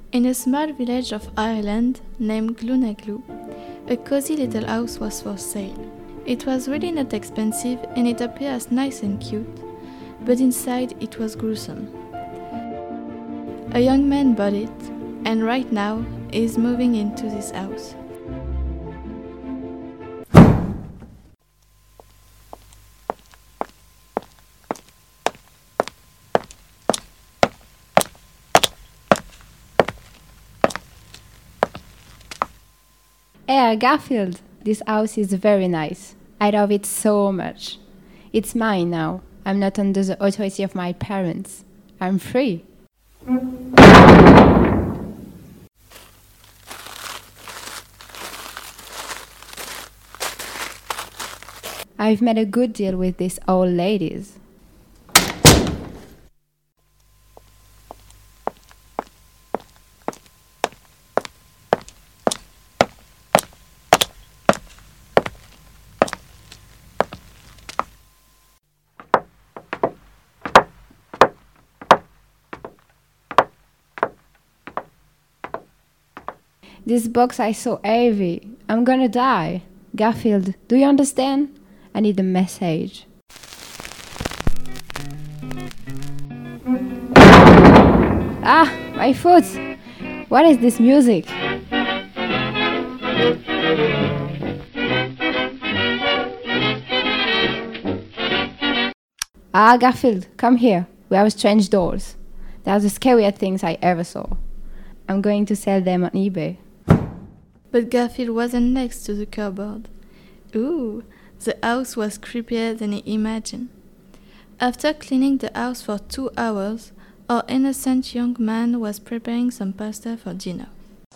In a small village of Ireland named Glunaglu, a cozy little house was for sale. It was really not expensive and it appeared as nice and cute, but inside it was gruesome. A young man bought it, and right now he is moving into this house. Hey, Garfield, this house is very nice. I love it so much. It's mine now. I'm not under the authority of my parents. I'm free. I've made a good deal with these old ladies. This box is so heavy. I'm gonna die. Garfield, do you understand? I need a message. Ah, my foot! What is this music? Ah, Garfield, come here. We have strange dolls. They are the scariest things I ever saw. I'm going to sell them on eBay. But Garfield wasn't next to the cupboard. Ooh, the house was creepier than he imagined. After cleaning the house for 2 hours, our innocent young man was preparing some pasta for dinner,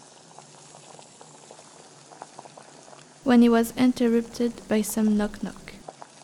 when he was interrupted by some knock-knock.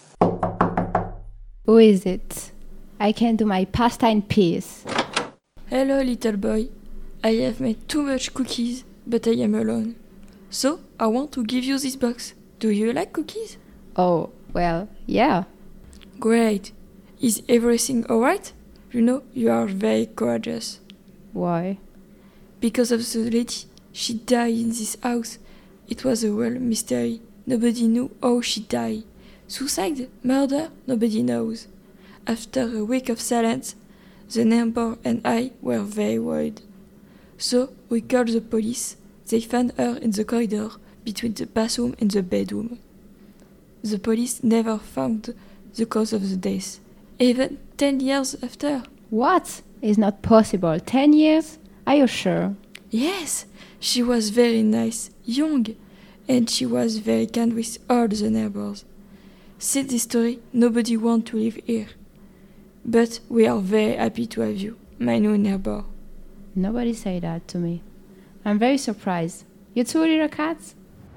Who is it? I can do my pasta in peace. Hello, little boy. I have made too much cookies, but I am alone. So, I want to give you this box. Do you like cookies? Oh, well, yeah. Great. Is everything alright? You know, you are very courageous. Why? Because of the lady. She died in this house. It was a real mystery. Nobody knew how she died. Suicide? Murder? Nobody knows. After a week of silence, the neighbor and I were very worried. So, we called the police. They found her in the corridor between the bathroom and the bedroom. The police never found the cause of the death, even 10 years after. What? It's not possible. 10 years? Are you sure? Yes, she was very nice, young, and she was very kind with all the neighbors. Since this story, nobody wants to live here. But we are very happy to have you, my new neighbor. Nobody said that to me. I'm very surprised. You two little cats?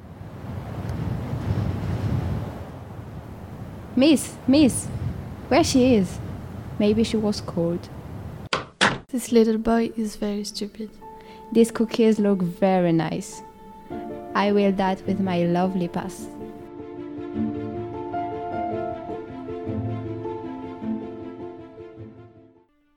Miss, where she is? Maybe she was cold. This little boy is very stupid. These cookies look very nice. I will that with my lovely pasta.